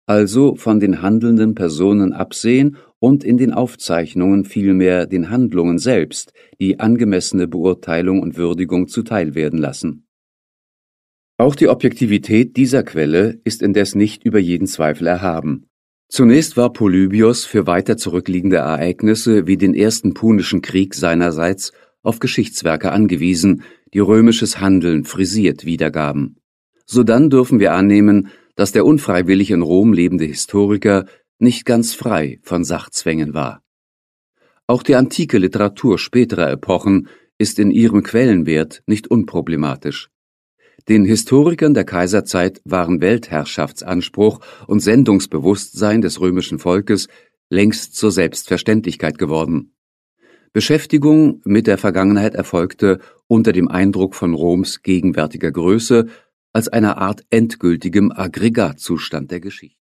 also von den handelnden Personen absehen und in den Aufzeichnungen vielmehr den Handlungen selbst die angemessene Beurteilung und Würdigung zuteilwerden lassen. Auch die Objektivität dieser Quelle ist indes nicht über jeden Zweifel erhaben. Zunächst war Polybios für weiter zurückliegende Ereignisse wie den Ersten Punischen Krieg seinerseits auf Geschichtswerke angewiesen, die römisches Handeln frisiert wiedergaben. Sodann dürfen wir annehmen, dass der unfreiwillig in Rom lebende Historiker nicht ganz frei von Sachzwängen war. Auch die antike Literatur späterer Epochen ist in ihrem Quellenwert nicht unproblematisch. Den Historikern der Kaiserzeit waren Weltherrschaftsanspruch und Sendungsbewusstsein des römischen Volkes längst zur Selbstverständlichkeit geworden. Beschäftigung mit der Vergangenheit erfolgte unter dem Eindruck von Roms gegenwärtiger Größe als einer Art endgültigem Aggregatzustand der Geschichte.